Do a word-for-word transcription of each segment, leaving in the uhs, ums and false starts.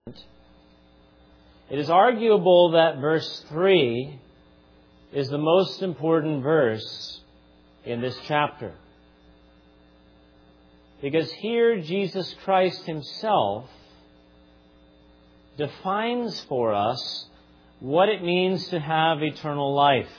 It is arguable that verse three is the most important verse in this chapter. Because here Jesus Christ Himself defines for us what it means to have eternal life.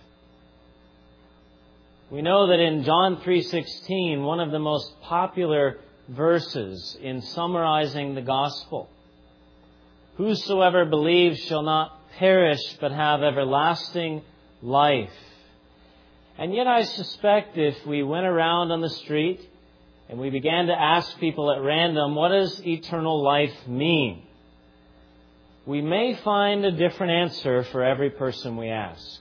We know that in John three sixteen, one of the most popular verses in summarizing the gospel, "Whosoever believes shall not perish but have everlasting life." And yet I suspect if we went around on the street and we began to ask people at random, what does eternal life mean? We may find a different answer for every person we ask.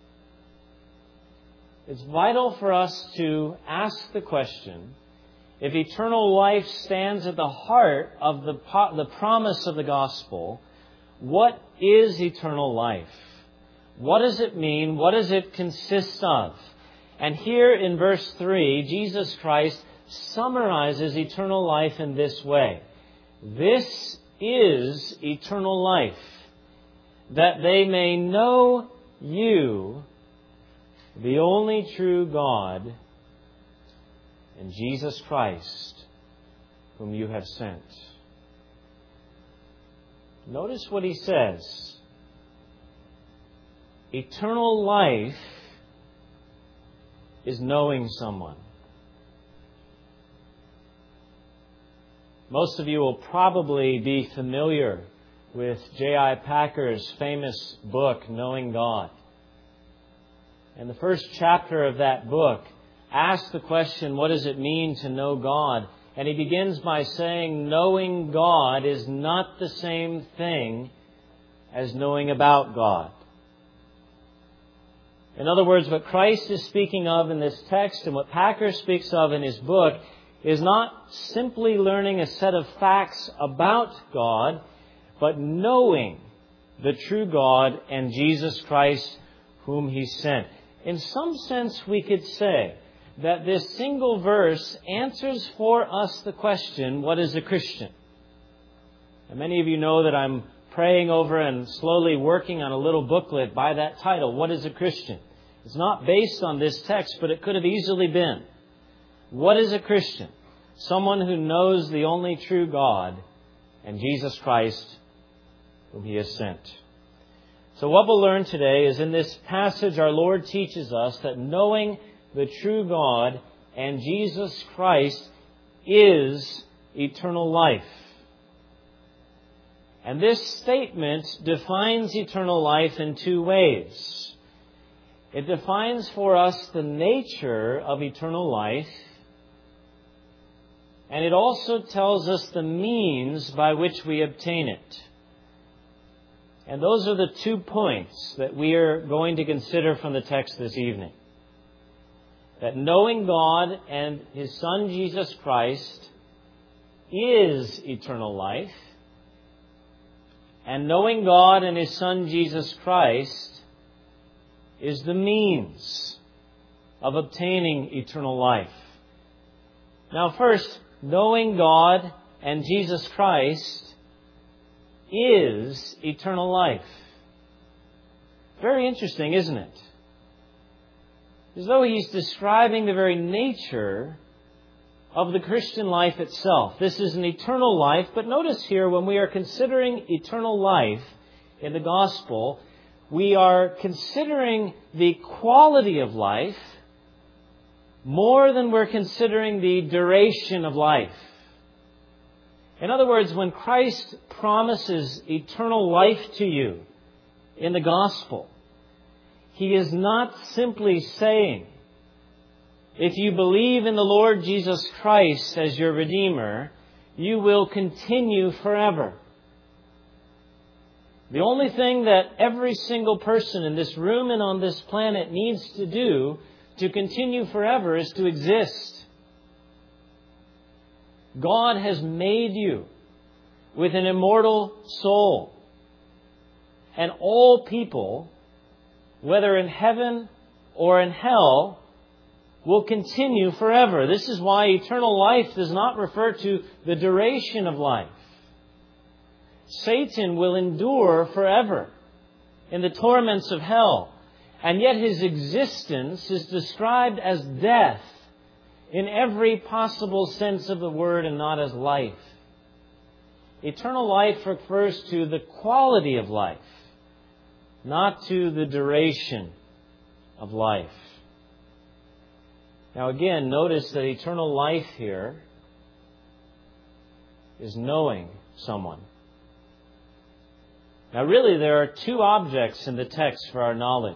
It's vital for us to ask the question, if eternal life stands at the heart of the, the promise of the gospel, what is eternal life? What does it mean? What does it consist of? And here in verse three, Jesus Christ summarizes eternal life in this way. This is eternal life, that they may know you, the only true God, and Jesus Christ, whom you have sent. Notice what He says. Eternal life is knowing someone. Most of you will probably be familiar with J I Packer's famous book, Knowing God. And the first chapter of that book asks the question, what does it mean to know God? And he begins by saying, knowing God is not the same thing as knowing about God. In other words, what Christ is speaking of in this text and what Packer speaks of in his book is not simply learning a set of facts about God, but knowing the true God and Jesus Christ whom He sent. In some sense, we could say that this single verse answers for us the question, what is a Christian? And many of you know that I'm praying over and slowly working on a little booklet by that title, What is a Christian? It's not based on this text, but it could have easily been. What is a Christian? Someone who knows the only true God and Jesus Christ whom He has sent. So what we'll learn today is in this passage our Lord teaches us that knowing the true God and Jesus Christ is eternal life. And this statement defines eternal life in two ways. It defines for us the nature of eternal life, and it also tells us the means by which we obtain it. And those are the two points that we are going to consider from the text this evening. That knowing God and His Son Jesus Christ is eternal life, and knowing God and His Son Jesus Christ is the means of obtaining eternal life. Now first, knowing God and Jesus Christ is eternal life. Very interesting, isn't it? As though He's describing the very nature of the Christian life itself. This is an eternal life, but notice here when we are considering eternal life in the gospel, we are considering the quality of life more than we're considering the duration of life. In other words, when Christ promises eternal life to you in the gospel, He is not simply saying, if you believe in the Lord Jesus Christ as your Redeemer, you will continue forever. The only thing that every single person in this room and on this planet needs to do to continue forever is to exist. God has made you with an immortal soul. And all people, whether in heaven or in hell, will continue forever. This is why eternal life does not refer to the duration of life. Satan will endure forever in the torments of hell. And yet his existence is described as death in every possible sense of the word and not as life. Eternal life refers to the quality of life, not to the duration of life. Now again, notice that eternal life here is knowing someone. Now really, there are two objects in the text for our knowledge.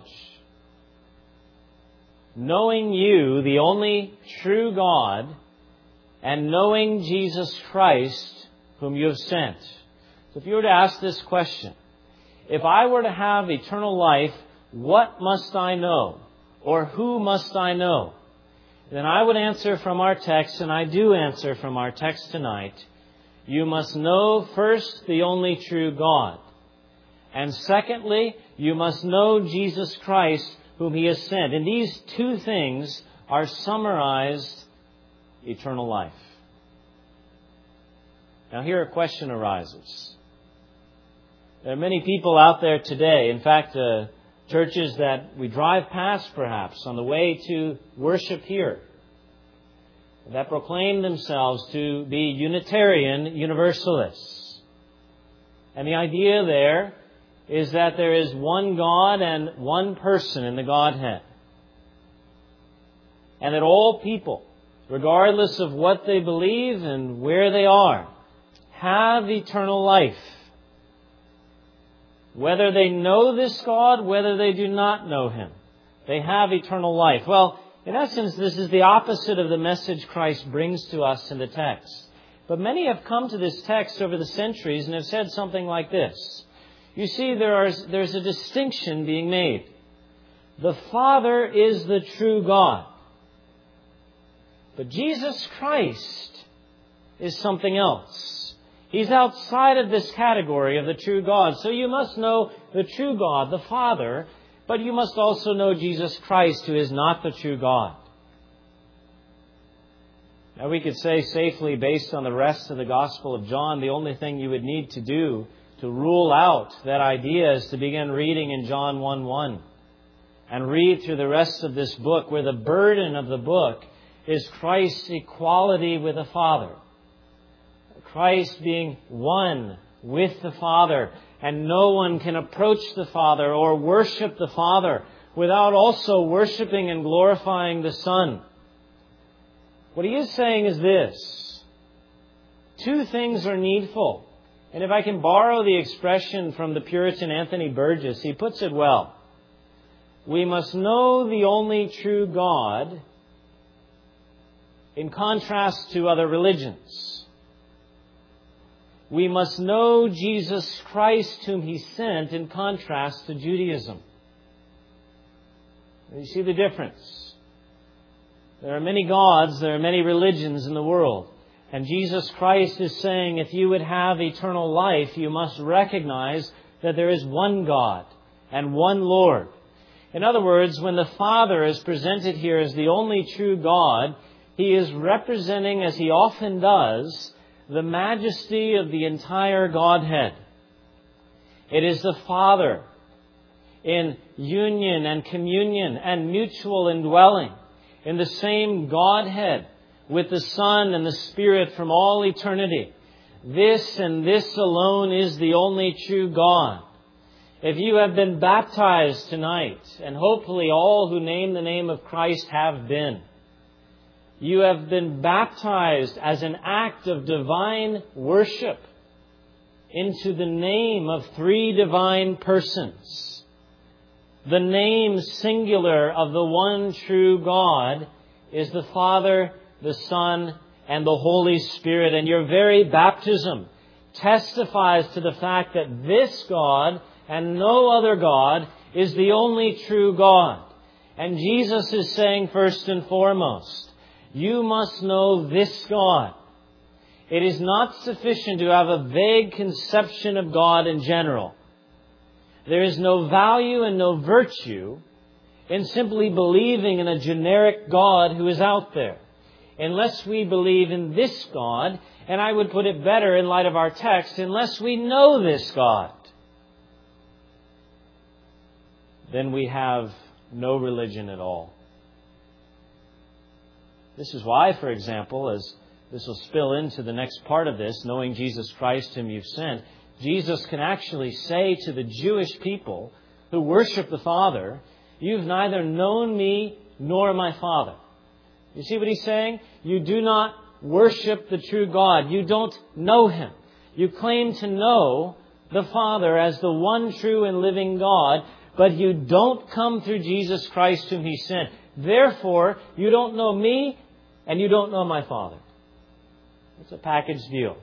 Knowing you, the only true God, and knowing Jesus Christ, whom you have sent. So if you were to ask this question, if I were to have eternal life, what must I know? Or who must I know? Then I would answer from our text, and I do answer from our text tonight, you must know first the only true God. And secondly, you must know Jesus Christ, whom He has sent. And these two things are summarized eternal life. Now here a question arises. There are many people out there today, in fact, uh, churches that we drive past perhaps on the way to worship here, that proclaim themselves to be Unitarian Universalists. And the idea there is that there is one God and one person in the Godhead. And that all people, regardless of what they believe and where they are, have eternal life. Whether they know this God, whether they do not know Him, they have eternal life. Well, in essence, this is the opposite of the message Christ brings to us in the text. But many have come to this text over the centuries and have said something like this. You see, there are, there's a distinction being made. The Father is the true God. But Jesus Christ is something else. He's outside of this category of the true God. So you must know the true God, the Father, but you must also know Jesus Christ, who is not the true God. Now we could say safely, based on the rest of the Gospel of John, the only thing you would need to do to rule out that idea is to begin reading in John one one and read through the rest of this book, where the burden of the book is Christ's equality with the Father. Christ being one with the Father, and no one can approach the Father or worship the Father without also worshiping and glorifying the Son. What he is saying is this: two things are needful. And if I can borrow the expression from the Puritan Anthony Burgess, he puts it well. We must know the only true God in contrast to other religions. We must know Jesus Christ, whom He sent, in contrast to Judaism. You see the difference? There are many gods, there are many religions in the world. And Jesus Christ is saying, if you would have eternal life, you must recognize that there is one God and one Lord. In other words, when the Father is presented here as the only true God, He is representing, as He often does, the majesty of the entire Godhead. It is the Father in union and communion and mutual indwelling in the same Godhead, with the Son and the Spirit from all eternity. This and this alone is the only true God. If you have been baptized tonight, and hopefully all who name the name of Christ have been, you have been baptized as an act of divine worship into the name of three divine persons. The name singular of the one true God is the Father, the Son, and the Holy Spirit. And your very baptism testifies to the fact that this God and no other God is the only true God. And Jesus is saying, first and foremost, you must know this God. It is not sufficient to have a vague conception of God in general. There is no value and no virtue in simply believing in a generic God who is out there. unless we believe in this God, and I would put it better in light of our text, unless we know this God, then we have no religion at all. This is why, for example, as this will spill into the next part of this, knowing Jesus Christ whom you've sent, Jesus can actually say to the Jewish people who worship the Father, "You've neither known me nor my Father." You see what he's saying? You do not worship the true God. You don't know Him. You claim to know the Father as the one true and living God, but you don't come through Jesus Christ whom He sent. Therefore, you don't know me and you don't know my Father. It's a package deal.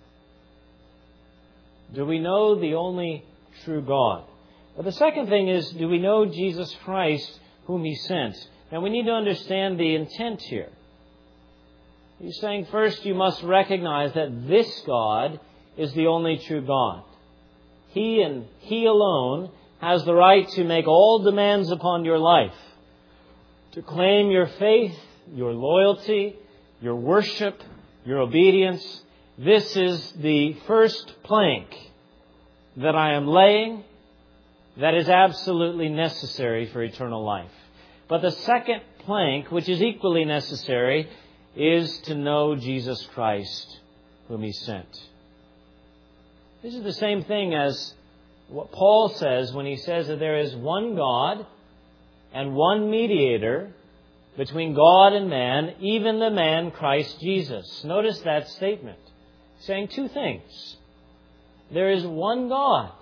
Do we know the only true God? Well, the second thing is, do we know Jesus Christ whom He sent? Now, we need to understand the intent here. He's saying, first, you must recognize that this God is the only true God. He and He alone has the right to make all demands upon your life, to claim your faith, your loyalty, your worship, your obedience. This is the first plank that I am laying that is absolutely necessary for eternal life. But the second plank, which is equally necessary, is to know Jesus Christ whom He sent. This is the same thing as what Paul says when he says that there is one God and one mediator between God and man, even the man Christ Jesus. Notice that statement, saying two things. There is one God.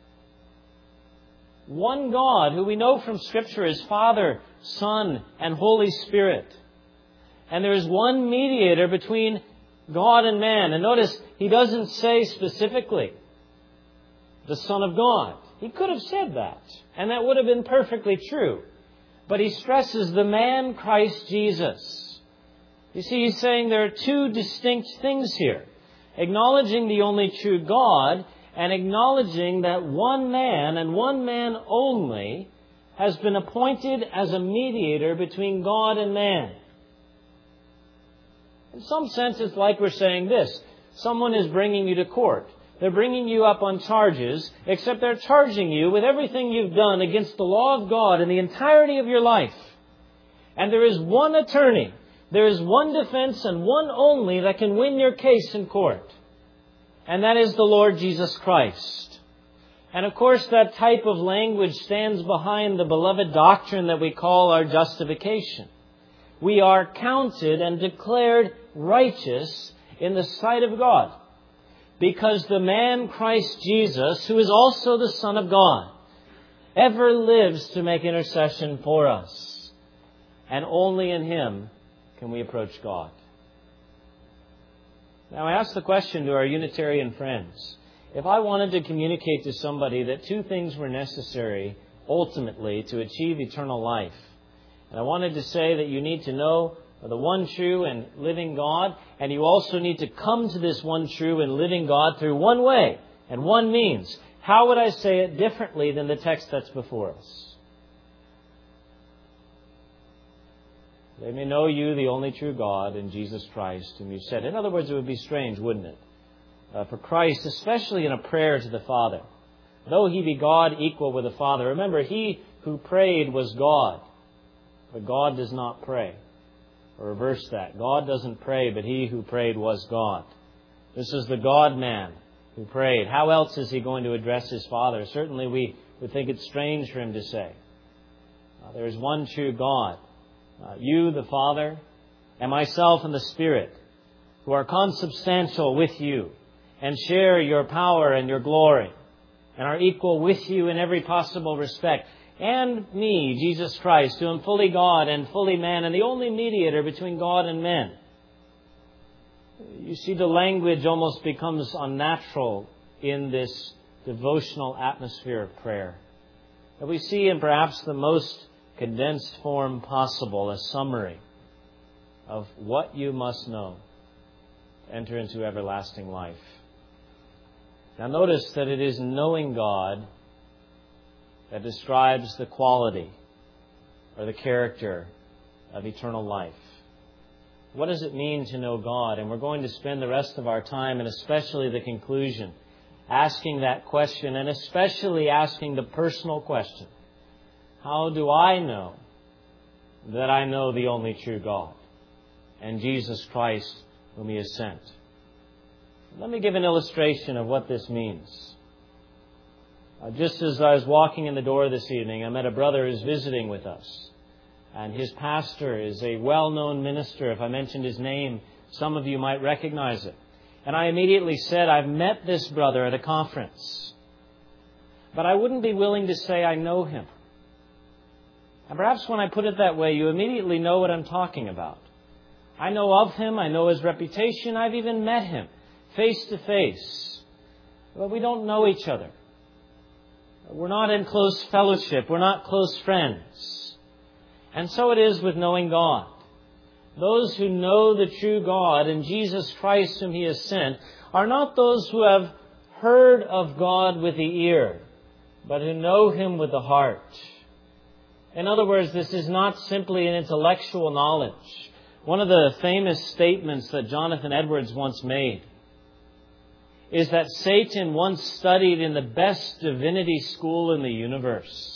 One God who we know from Scripture is Father, Son, and Holy Spirit. And there is one mediator between God and man. And notice, he doesn't say specifically the Son of God. He could have said that, and that would have been perfectly true. But he stresses the man Christ Jesus. You see, he's saying there are two distinct things here. Acknowledging the only true God and acknowledging that one man and one man only has been appointed as a mediator between God and man. In some sense, it's like we're saying this. Someone is bringing you to court. They're bringing you up on charges, except they're charging you with everything you've done against the law of God in the entirety of your life. And there is one attorney, there is one defense, and one only that can win your case in court. And that is the Lord Jesus Christ. And of course, that type of language stands behind the beloved doctrine that we call our justification. We are counted and declared righteous in the sight of God, because the man Christ Jesus, who is also the Son of God, ever lives to make intercession for us. And only in Him can we approach God. Now, I ask the question to our Unitarian friends. If I wanted to communicate to somebody that two things were necessary ultimately to achieve eternal life, and I wanted to say that you need to know the one true and living God, and you also need to come to this one true and living God through one way and one means, how would I say it differently than the text that's before us? They may know you, the only true God, and Jesus Christ, whom you said. In other words, it would be strange, wouldn't it? Uh, for Christ, especially in a prayer to the Father, though He be God equal with the Father. Remember, He who prayed was God, but God does not pray. Or reverse that. God doesn't pray, but He who prayed was God. This is the God-man who prayed. How else is He going to address His Father? Certainly we would think it's strange for Him to say. Uh, there is one true God. Uh, you, the Father, and myself and the Spirit, who are consubstantial with you and share your power and your glory and are equal with you in every possible respect. And me, Jesus Christ, who am fully God and fully man and the only mediator between God and men. You see, the language almost becomes unnatural in this devotional atmosphere of prayer. That we see in perhaps the most condensed form possible, a summary of what you must know to enter into everlasting life. Now notice that it is knowing God that describes the quality or the character of eternal life. What does it mean to know God? And we're going to spend the rest of our time, and especially the conclusion, asking that question, and especially asking the personal question. How do I know that I know the only true God and Jesus Christ whom He has sent? Let me give an illustration of what this means. Uh, just as I was walking in the door this evening, I met a brother who's visiting with us. And his pastor is a well-known minister. If I mentioned his name, some of you might recognize it. And I immediately said, I've met this brother at a conference. But I wouldn't be willing to say I know him. And perhaps when I put it that way, you immediately know what I'm talking about. I know of him. I know his reputation. I've even met him face to face. But we don't know each other. We're not in close fellowship. We're not close friends. And so it is with knowing God. Those who know the true God and Jesus Christ whom He has sent are not those who have heard of God with the ear, but who know Him with the heart. In other words, this is not simply an intellectual knowledge. One of the famous statements that Jonathan Edwards once made is that Satan once studied in the best divinity school in the universe.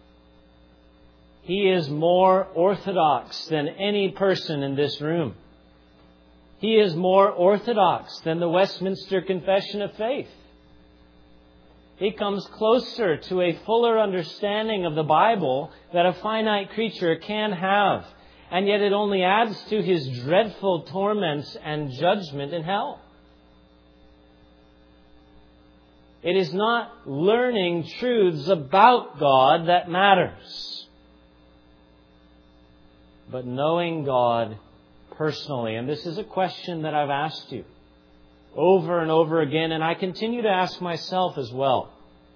He is more orthodox than any person in this room. He is more orthodox than the Westminster Confession of Faith. He comes closer to a fuller understanding of the Bible that a finite creature can have. And yet it only adds to his dreadful torments and judgment in hell. It is not learning truths about God that matters, but knowing God personally. And this is a question that I've asked you over and over again, and I continue to ask myself as well.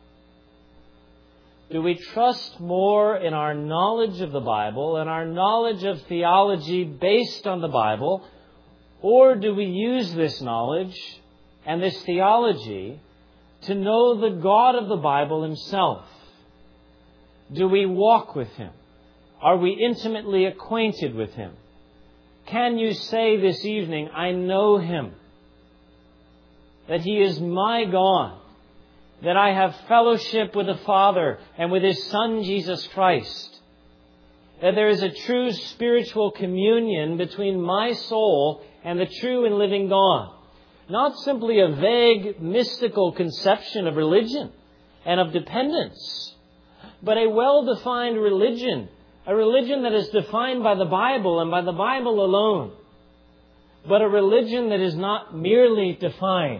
Do we trust more in our knowledge of the Bible and our knowledge of theology based on the Bible, or do we use this knowledge and this theology to know the God of the Bible Himself? Do we walk with Him? Are we intimately acquainted with Him? Can you say this evening, I know Him, that He is my God, that I have fellowship with the Father and with His Son, Jesus Christ, that there is a true spiritual communion between my soul and the true and living God? Not simply a vague, mystical conception of religion and of dependence, but a well-defined religion. A religion that is defined by the Bible and by the Bible alone. But a religion that is not merely defined.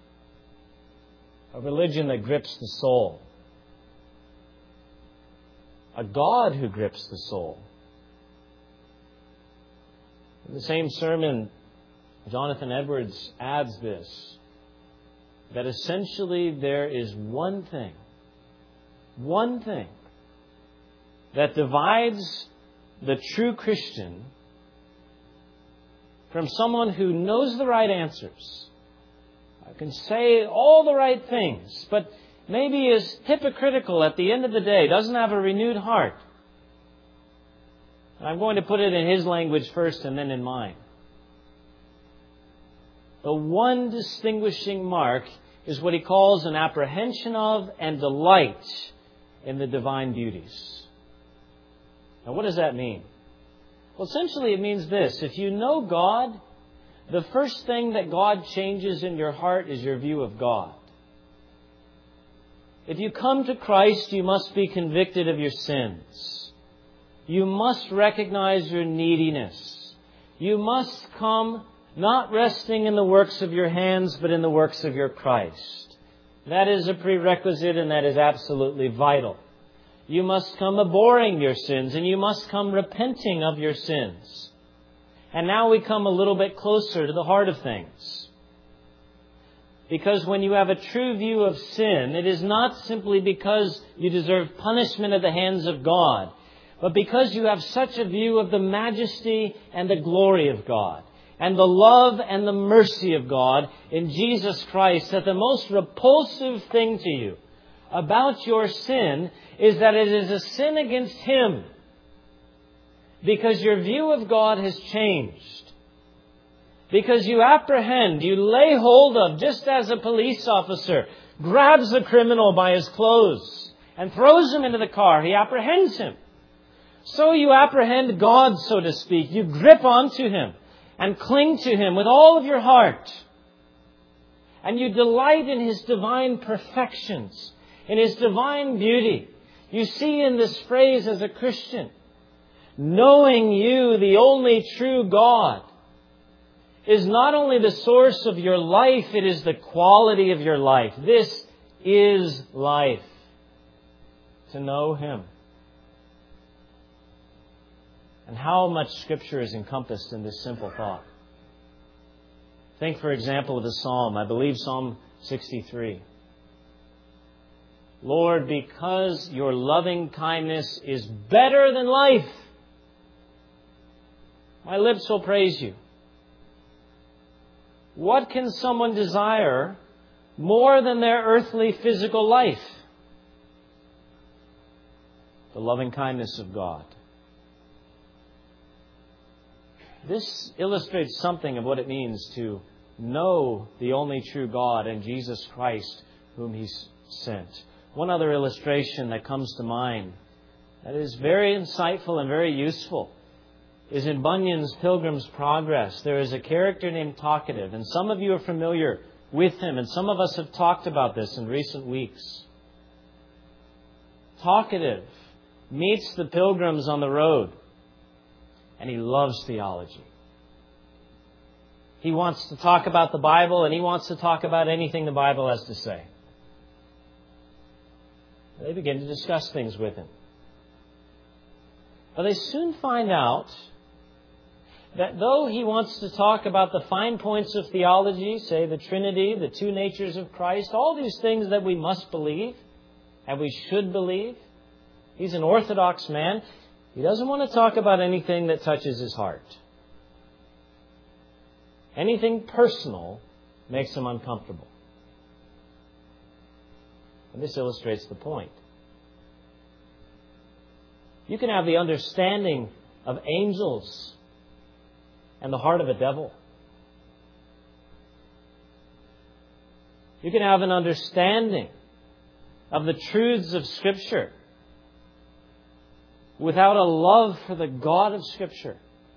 A religion that grips the soul. A God who grips the soul. In the same sermon, Jonathan Edwards adds this, that essentially there is one thing, one thing, that divides the true Christian from someone who knows the right answers, can say all the right things, but maybe is hypocritical at the end of the day, doesn't have a renewed heart. And I'm going to put it in his language first and then in mine. The one distinguishing mark is what he calls an apprehension of and delight in the divine beauties. Now, what does that mean? Well, essentially it means this. If you know God, the first thing that God changes in your heart is your view of God. If you come to Christ, you must be convicted of your sins. You must recognize your neediness. You must come not resting in the works of your hands, but in the works of your Christ. That is a prerequisite, and that is absolutely vital. You must come abhorring your sins, and you must come repenting of your sins. And now we come a little bit closer to the heart of things. Because when you have a true view of sin, it is not simply because you deserve punishment at the hands of God, but because you have such a view of the majesty and the glory of God, and the love and the mercy of God in Jesus Christ, that the most repulsive thing to you about your sin is that it is a sin against Him. Because your view of God has changed. Because you apprehend, you lay hold of, just as a police officer grabs a criminal by his clothes and throws him into the car. He apprehends him. So you apprehend God, so to speak. You grip onto Him and cling to Him with all of your heart. And you delight in His divine perfections, in His divine beauty. You see in this phrase as a Christian, knowing you, the only true God, is not only the source of your life, it is the quality of your life. This is life, to know Him. And how much Scripture is encompassed in this simple thought. Think, for example, of the Psalm. I believe Psalm sixty-three. Lord, because your loving kindness is better than life, my lips will praise you. What can someone desire more than their earthly physical life? The loving kindness of God. This illustrates something of what it means to know the only true God and Jesus Christ whom He sent. One other illustration that comes to mind that is very insightful and very useful is in Bunyan's Pilgrim's Progress. There is a character named Talkative, and some of you are familiar with him, and some of us have talked about this in recent weeks. Talkative meets the pilgrims on the road, and he loves theology. He wants to talk about the Bible, and he wants to talk about anything the Bible has to say. They begin to discuss things with him. But they soon find out that though he wants to talk about the fine points of theology, say the Trinity, the two natures of Christ, all these things that we must believe and we should believe, he's an orthodox man. He doesn't want to talk about anything that touches his heart. Anything personal makes him uncomfortable. And this illustrates the point. You can have the understanding of angels and the heart of a devil. You can have an understanding of the truths of Scripture without a love for the God of Scripture.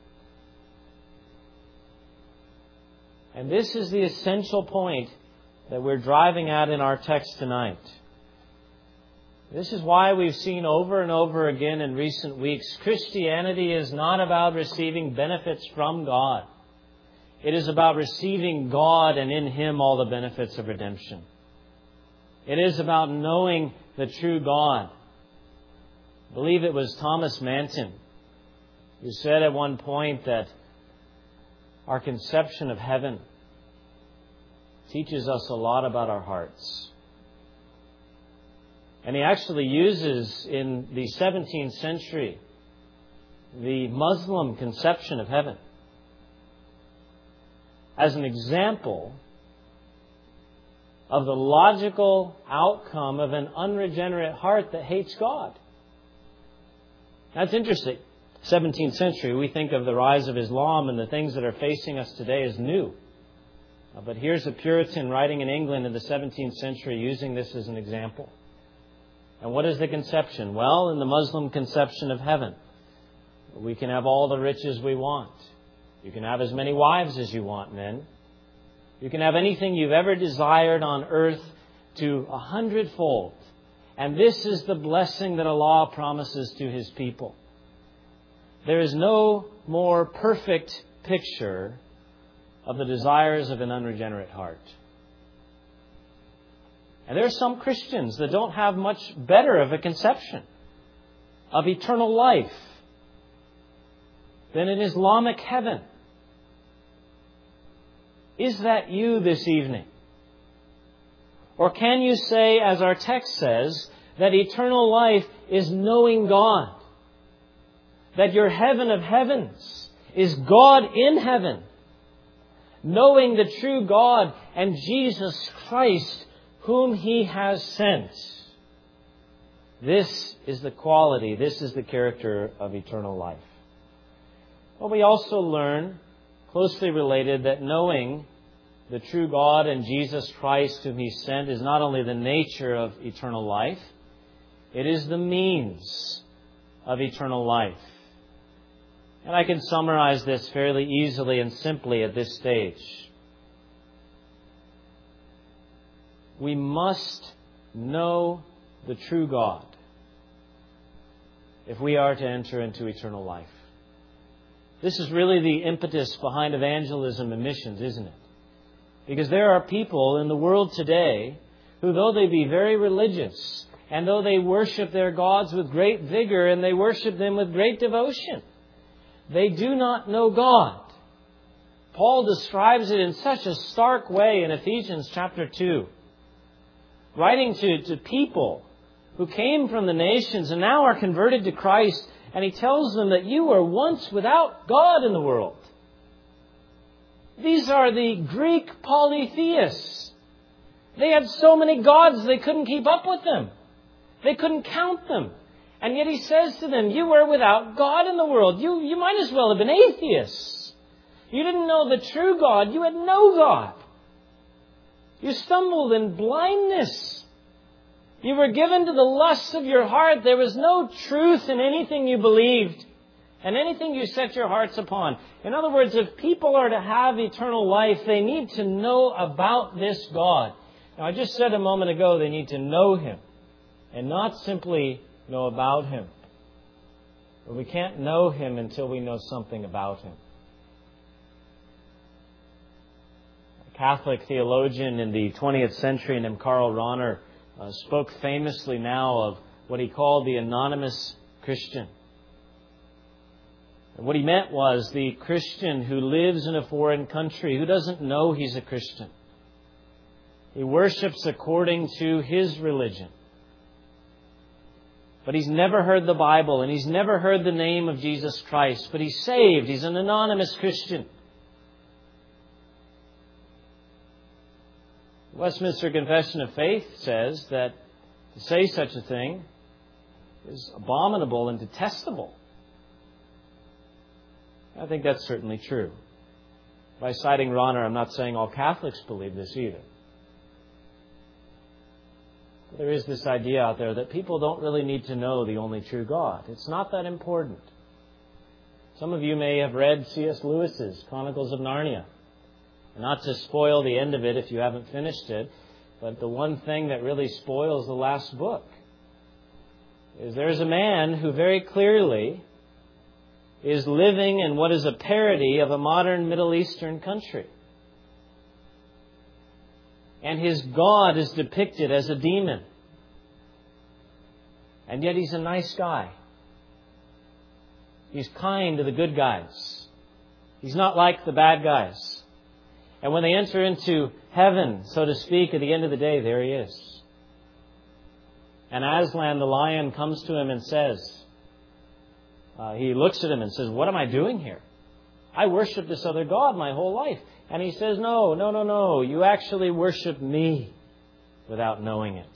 And this is the essential point that we're driving at in our text tonight. This is why we've seen over and over again in recent weeks, Christianity is not about receiving benefits from God. It is about receiving God and in Him all the benefits of redemption. It is about knowing the true God. I believe it was Thomas Manton who said at one point that our conception of heaven teaches us a lot about our hearts. And he actually uses in the seventeenth century the Muslim conception of heaven as an example of the logical outcome of an unregenerate heart that hates God. That's interesting. seventeenth century, we think of the rise of Islam and the things that are facing us today as new. But here's a Puritan writing in England in the seventeenth century using this as an example. And what is the conception? Well, in the Muslim conception of heaven, we can have all the riches we want. You can have as many wives as you want, men. You can have anything you've ever desired on earth to a hundredfold. And this is the blessing that Allah promises to His people. There is no more perfect picture of the desires of an unregenerate heart. And there are some Christians that don't have much better of a conception of eternal life than an Islamic heaven. Is that you this evening? Or can you say, as our text says, that eternal life is knowing God? That your heaven of heavens is God in heaven, knowing the true God and Jesus Christ whom He has sent. This is the quality, this is the character of eternal life. Well, we also learn closely related that knowing the true God and Jesus Christ whom He sent is not only the nature of eternal life, it is the means of eternal life. And I can summarize this fairly easily and simply at this stage. We must know the true God if we are to enter into eternal life. This is really the impetus behind evangelism and missions, isn't it? Because there are people in the world today who, though they be very religious, and though they worship their gods with great vigor, and they worship them with great devotion, they do not know God. Paul describes it in such a stark way in Ephesians chapter two. Writing to, to people who came from the nations and now are converted to Christ, and he tells them that you were once without God in the world. These are the Greek polytheists. They had so many gods they couldn't keep up with them. They couldn't count them. And yet he says to them, you were without God in the world. You, you might as well have been atheists. You didn't know the true God. You had no God. You stumbled in blindness. You were given to the lusts of your heart. There was no truth in anything you believed and anything you set your hearts upon. In other words, if people are to have eternal life, they need to know about this God. Now, I just said a moment ago they need to know Him and not simply know about Him. But we can't know Him until we know something about Him. Catholic theologian in the twentieth century named Karl Rahner uh, spoke famously now of what he called the anonymous Christian. And what he meant was the Christian who lives in a foreign country, who doesn't know he's a Christian. He worships according to his religion. But he's never heard the Bible, and he's never heard the name of Jesus Christ. But he's saved. He's an anonymous Christian. The Westminster Confession of Faith says that to say such a thing is abominable and detestable. I think that's certainly true. By citing Rahner, I'm not saying all Catholics believe this either. But there is this idea out there that people don't really need to know the only true God. It's not that important. Some of you may have read C S Lewis's Chronicles of Narnia. Not to spoil the end of it if you haven't finished it, but the one thing that really spoils the last book is there's a man who very clearly is living in what is a parody of a modern Middle Eastern country. And his God is depicted as a demon. And yet he's a nice guy. He's kind to the good guys. He's not like the bad guys. And when they enter into heaven, so to speak, at the end of the day, there he is. And Aslan, the lion, comes to him and says, uh, he looks at him and says, what am I doing here? I worship this other God my whole life. And he says, no, no, no, no. You actually worship me without knowing it.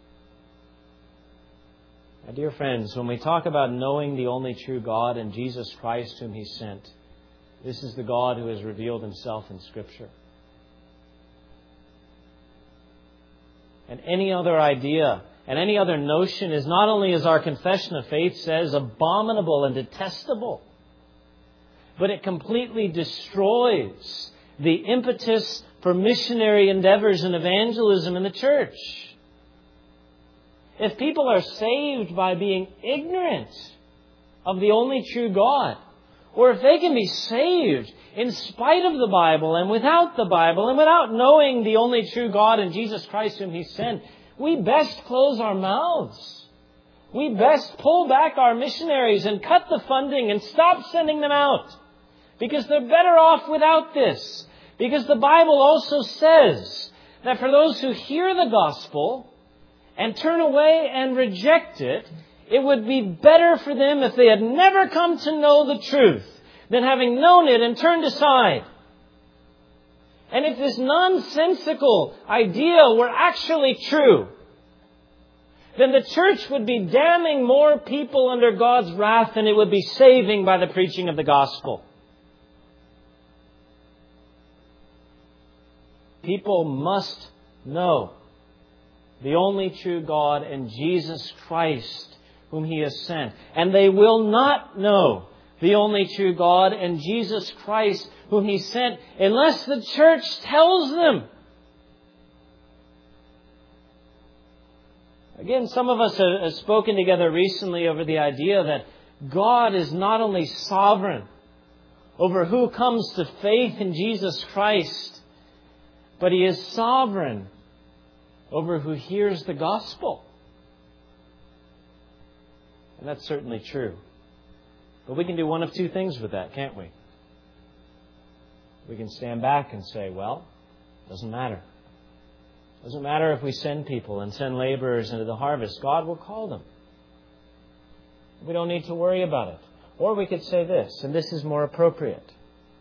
My dear friends, when we talk about knowing the only true God and Jesus Christ whom He sent, this is the God who has revealed Himself in Scripture. And any other idea and any other notion is not only, as our confession of faith says, abominable and detestable, but it completely destroys the impetus for missionary endeavors and evangelism in the church. If people are saved by being ignorant of the only true God, or if they can be saved in spite of the Bible and without the Bible and without knowing the only true God and Jesus Christ whom He sent, we best close our mouths. We best pull back our missionaries and cut the funding and stop sending them out. Because they're better off without this. Because the Bible also says that for those who hear the gospel and turn away and reject it, it would be better for them if they had never come to know the truth than having known it and turned aside. And if this nonsensical idea were actually true, then the church would be damning more people under God's wrath than it would be saving by the preaching of the gospel. People must know the only true God and Jesus Christ whom He has sent. And they will not know the only true God and Jesus Christ whom He sent unless the church tells them. Again, some of us have spoken together recently over the idea that God is not only sovereign over who comes to faith in Jesus Christ, but He is sovereign over who hears the gospel. And that's certainly true. But we can do one of two things with that, can't we? We can stand back and say, well, it doesn't matter. It doesn't matter if we send people and send laborers into the harvest. God will call them. We don't need to worry about it. Or we could say this, and this is more appropriate.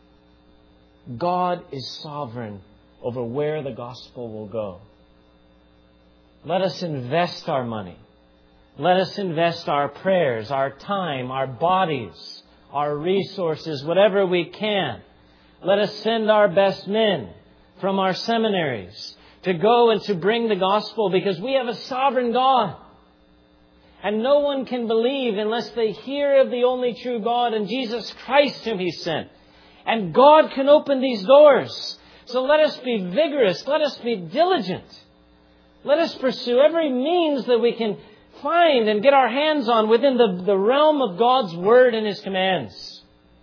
God is sovereign over where the gospel will go. Let us invest our money. Let us invest our prayers, our time, our bodies, our resources, whatever we can. Let us send our best men from our seminaries to go and to bring the gospel, because we have a sovereign God. And no one can believe unless they hear of the only true God and Jesus Christ whom He sent. And God can open these doors. So let us be vigorous. Let us be diligent. Let us pursue every means that we can find and get our hands on within the, the realm of God's Word and His commands,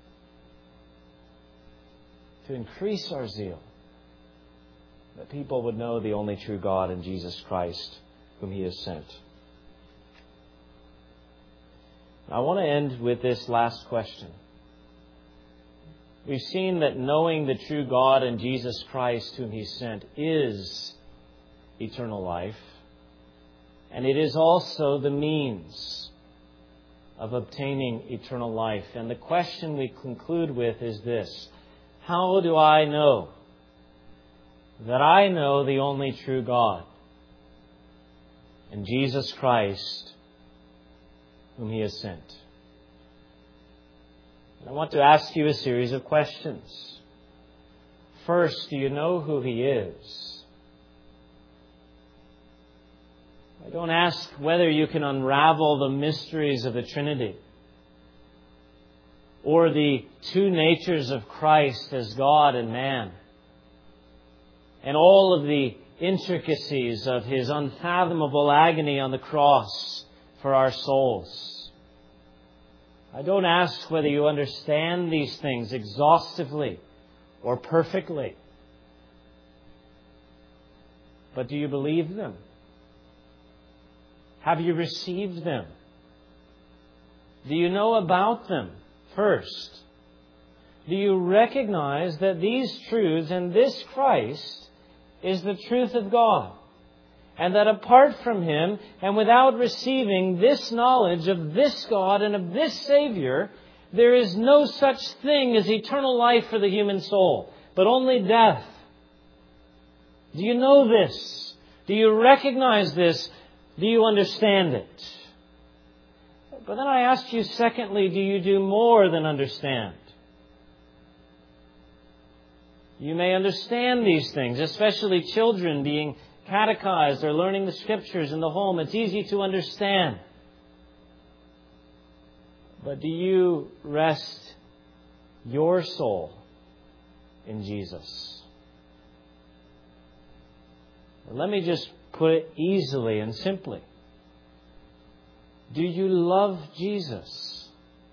to increase our zeal, that people would know the only true God and Jesus Christ whom He has sent. I want to end with this last question. We've seen that knowing the true God and Jesus Christ whom He sent is eternal life. And it is also the means of obtaining eternal life. And the question we conclude with is this: how do I know that I know the only true God and Jesus Christ whom He has sent? And I want to ask you a series of questions. First, do you know who He is? I don't ask whether you can unravel the mysteries of the Trinity or the two natures of Christ as God and man, and all of the intricacies of His unfathomable agony on the cross for our souls. I don't ask whether you understand these things exhaustively or perfectly. But do you believe them? Have you received them? Do you know about them first? Do you recognize that these truths and this Christ is the truth of God? And that apart from Him and without receiving this knowledge of this God and of this Savior, there is no such thing as eternal life for the human soul, but only death. Do you know this? Do you recognize this? Do you understand it? But then I ask you, secondly, do you do more than understand? You may understand these things, especially children being catechized or learning the Scriptures in the home. It's easy to understand. But do you rest your soul in Jesus? Well, let me just put it easily and simply. Do you love Jesus?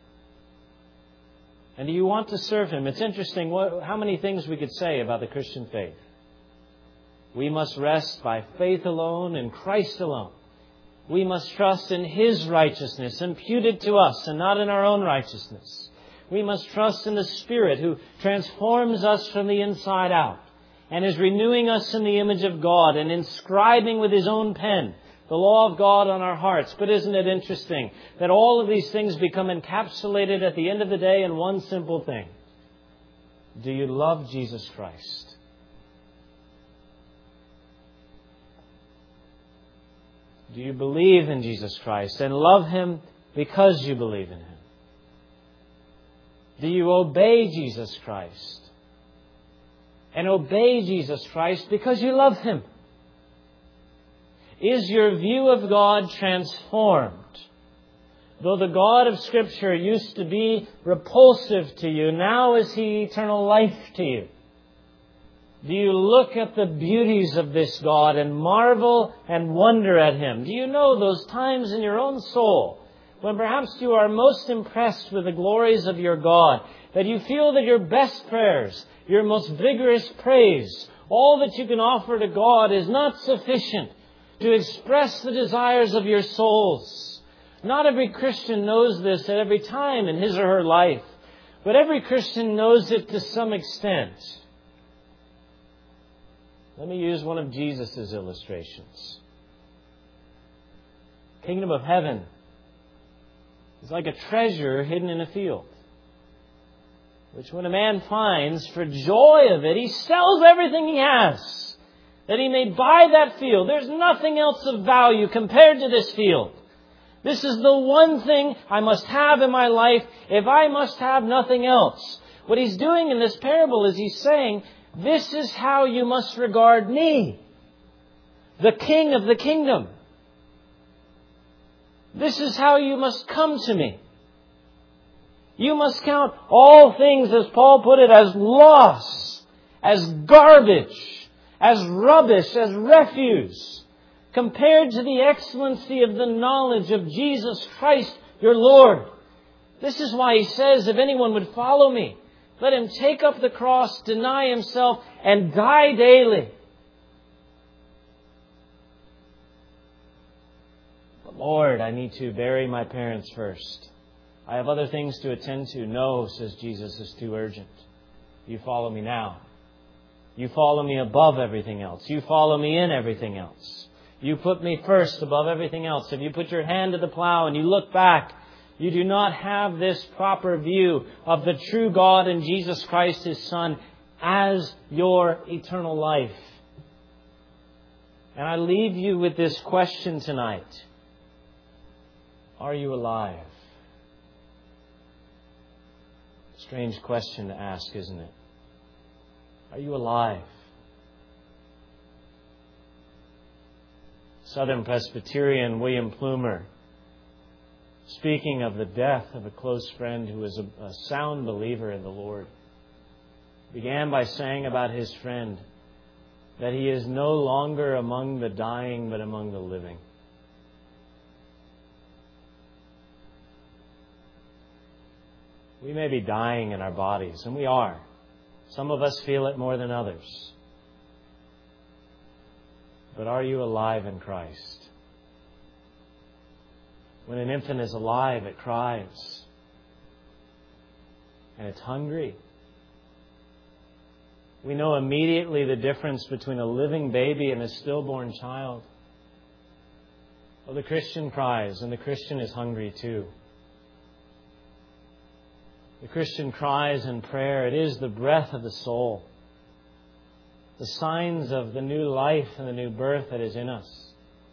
And do you want to serve Him? It's interesting what, how many things we could say about the Christian faith. We must rest by faith alone in Christ alone. We must trust in His righteousness imputed to us and not in our own righteousness. We must trust in the Spirit who transforms us from the inside out and is renewing us in the image of God and inscribing with His own pen the law of God on our hearts. But isn't it interesting that all of these things become encapsulated at the end of the day in one simple thing? Do you love Jesus Christ? Do you believe in Jesus Christ and love Him because you believe in Him? Do you obey Jesus Christ? and obey Jesus Christ because you love Him? Is your view of God transformed? Though the God of Scripture used to be repulsive to you, now is He eternal life to you? Do you look at the beauties of this God and marvel and wonder at Him? Do you know those times in your own soul when perhaps you are most impressed with the glories of your God, that you feel that your best prayers, your most vigorous praise, all that you can offer to God is not sufficient to express the desires of your souls? Not every Christian knows this at every time in his or her life, but every Christian knows it to some extent. Let me use one of Jesus' illustrations. The kingdom of heaven is like a treasure hidden in a field, which when a man finds, for joy of it, he sells everything he has, that he may buy that field. There's nothing else of value compared to this field. This is the one thing I must have in my life if I must have nothing else. What he's doing in this parable is he's saying, this is how you must regard me, the King of the kingdom. This is how you must come to me. You must count all things, as Paul put it, as loss, as garbage, as rubbish, as refuse, compared to the excellency of the knowledge of Jesus Christ, your Lord. This is why he says, if anyone would follow me, let him take up the cross, deny himself, and die daily. But Lord, I need to bury my parents first. I have other things to attend to. No, says Jesus, it's too urgent. You follow me now. You follow me above everything else. You follow me in everything else. You put me first above everything else. If you put your hand to the plow and you look back, you do not have this proper view of the true God and Jesus Christ, His Son, as your eternal life. And I leave you with this question tonight. Are you alive? Strange question to ask, isn't it? Are you alive? Southern Presbyterian William Plumer, speaking of the death of a close friend who was a, a sound believer in the Lord, began by saying about his friend that he is no longer among the dying but among the living. We may be dying in our bodies, and we are. Some of us feel it more than others. But are you alive in Christ? When an infant is alive, it cries. And it's hungry. We know immediately the difference between a living baby and a stillborn child. Well, the Christian cries, and the Christian is hungry too. The Christian cries in prayer. It is the breath of the soul. The signs of the new life and the new birth that is in us.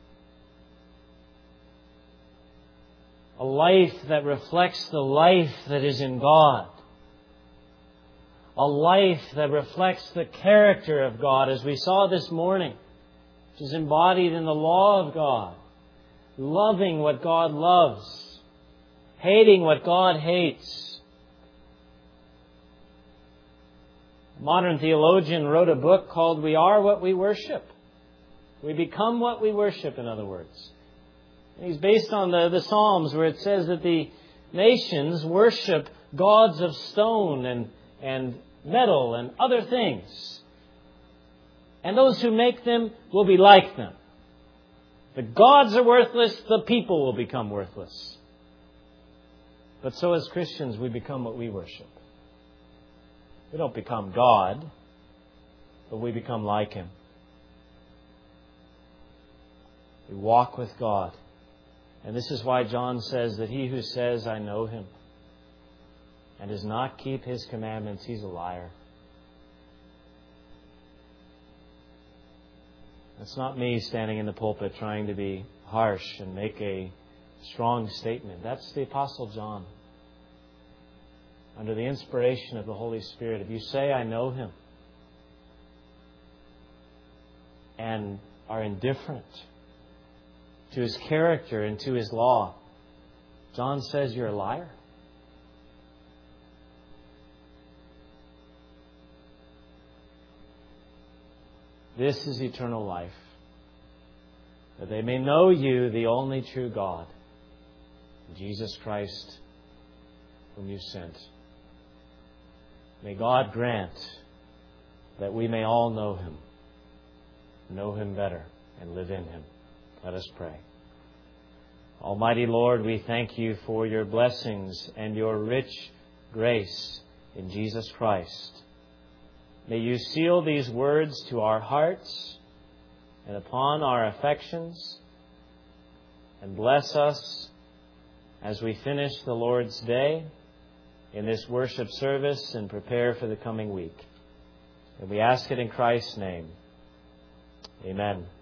A life that reflects the life that is in God. A life that reflects the character of God, as we saw this morning, which is embodied in the law of God. Loving what God loves. Hating what God hates. A modern theologian wrote a book called We Are What We Worship. We become what we worship, in other words. And he's based on the, the Psalms, where it says that the nations worship gods of stone and, and metal and other things. And those who make them will be like them. The gods are worthless, the people will become worthless. But so as Christians, we become what we worship. We don't become God, but we become like Him. We walk with God. And this is why John says that he who says, I know Him, and does not keep His commandments, he's a liar. It's not me standing in the pulpit trying to be harsh and make a strong statement. That's the Apostle John. Under the inspiration of the Holy Spirit, if you say, I know Him, and are indifferent to His character and to His law, John says you're a liar. This is eternal life, that they may know You, the only true God, Jesus Christ, whom You sent. May God grant that we may all know Him, know Him better, and live in Him. Let us pray. Almighty Lord, we thank You for Your blessings and Your rich grace in Jesus Christ. May You seal these words to our hearts and upon our affections, and bless us as we finish the Lord's Day in this worship service and prepare for the coming week. And we ask it in Christ's name. Amen.